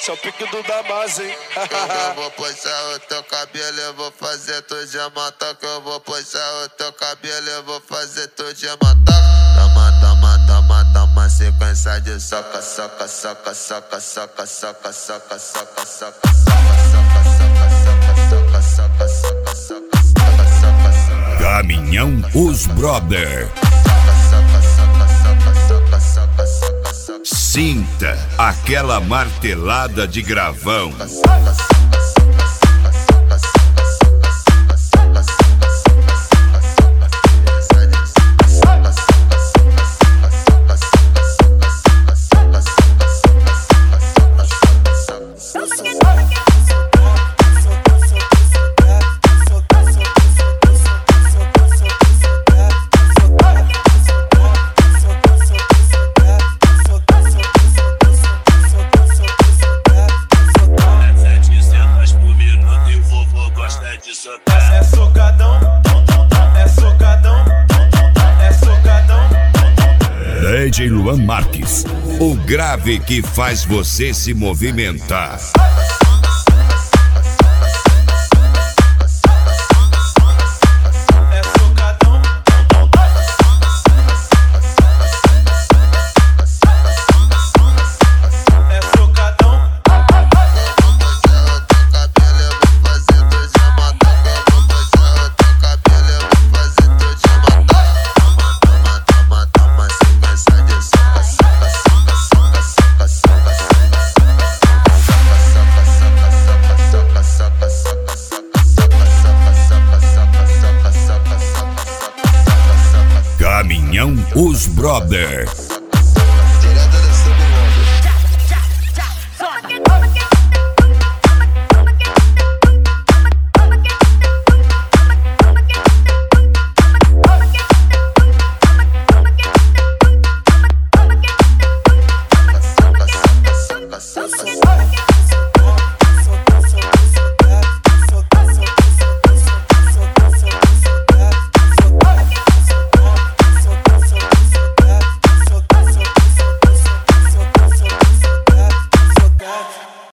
Esse é o pique do Damas, hein? Eu vou puxar o teu cabelo, eu vou fazer tu diamantão. Que eu vou puxar o teu cabelo, eu vou fazer tu diamantão. Toma sequência de soca, soca, soca, soca, soca, soca, soca, soca, soca, soca, soca, soca, soca. Caminhão Os Brother. Sinta aquela martelada de gravão. É socadão, é socadão, é socadão. DJ Luan Marques, o grave que faz você se movimentar. Caminhão Os Brother. Soca, soca, soca, soca, soca.